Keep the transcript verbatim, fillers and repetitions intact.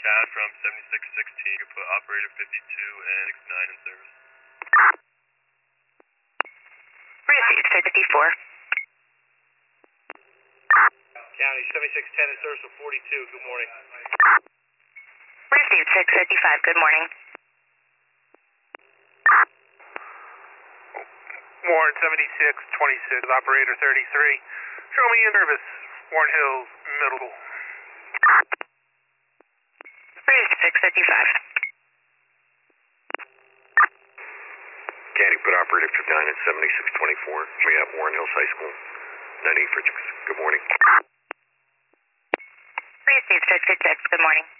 Cat from seventy-six sixteen. You put operator fifty-two and sixty-nine in service. Received fifty-four. County seventy-six ten in service of forty-two. Good morning. Received six fifty-five. Good morning. Warren seventy-six twenty-six, operator thirty-three. Show me in service, Warren Hills, middle. Received six fifty-five. County, put operator fifty-nine and seventy-six twenty-four. We have Warren Hills High School, ninety-eight for Good morning. Received sixty-six. Good morning.